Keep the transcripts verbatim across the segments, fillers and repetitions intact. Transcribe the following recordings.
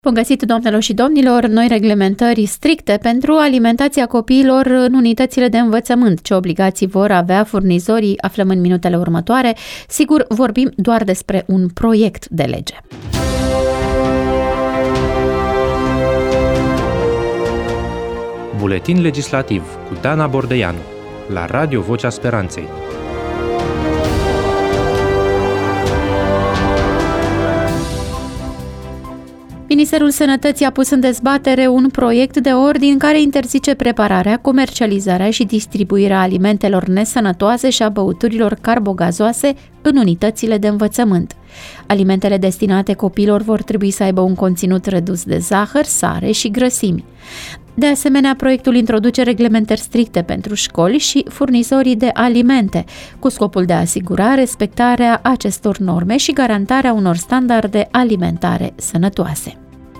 Bun găsit, doamnelor și domnilor, noi reglementări stricte pentru alimentația copiilor în unitățile de învățământ. Ce obligații vor avea furnizorii, aflăm în minutele următoare. Sigur, vorbim doar despre un proiect de lege. Buletin legislativ cu Dana Bordeianu la Radio Vocea Speranței. Ministerul Sănătății a pus în dezbatere un proiect de ordin care interzice prepararea, comercializarea și distribuirea alimentelor nesănătoase și a băuturilor carbogazoase în unitățile de învățământ. Alimentele destinate copiilor vor trebui să aibă un conținut redus de zahăr, sare și grăsimi. De asemenea, proiectul introduce reglementări stricte pentru școli și furnizorii de alimente, cu scopul de a asigura respectarea acestor norme și garantarea unor standarde alimentare sănătoase.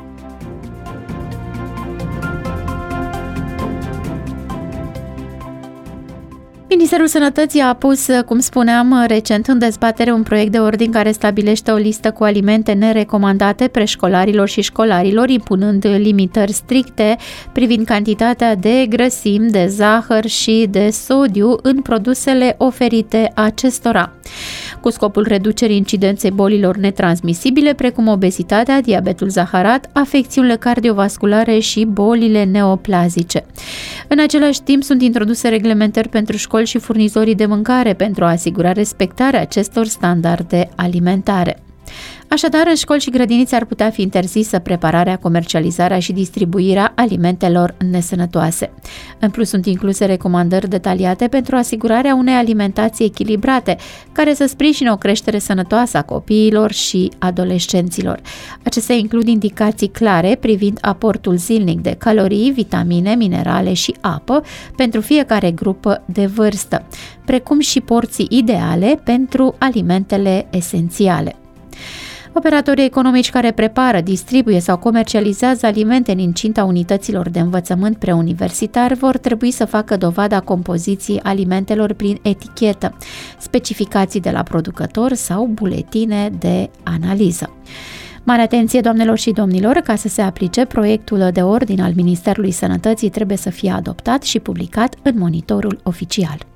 Ministerul Sănătății a pus, cum spuneam recent, în dezbatere un proiect de ordin care stabilește o listă cu alimente nerecomandate preșcolarilor și școlarilor, impunând limitări stricte privind cantitatea de grăsimi, de zahăr și de sodiu în produsele oferite acestora, cu scopul reducerii incidenței bolilor netransmisibile, precum obezitatea, diabetul zaharat, afecțiunile cardiovasculare și bolile neoplazice. În același timp, sunt introduse reglementări pentru școli și furnizorii de mâncare pentru a asigura respectarea acestor standarde alimentare. Așadar, în școli și grădinițe ar putea fi interzisă prepararea, comercializarea și distribuirea alimentelor nesănătoase. În plus, sunt incluse recomandări detaliate pentru asigurarea unei alimentații echilibrate, care să sprijine o creștere sănătoasă a copiilor și adolescenților. Acestea includ indicații clare privind aportul zilnic de calorii, vitamine, minerale și apă pentru fiecare grupă de vârstă, precum și porții ideale pentru alimentele esențiale. Operatorii economici care prepară, distribuie sau comercializează alimente în incinta unităților de învățământ preuniversitar vor trebui să facă dovada compoziției alimentelor prin etichetă, specificații de la producător sau buletine de analiză. Mare atenție, doamnelor și domnilor, ca să se aplice, proiectul de ordin al Ministerului Sănătății trebuie să fie adoptat și publicat în Monitorul Oficial.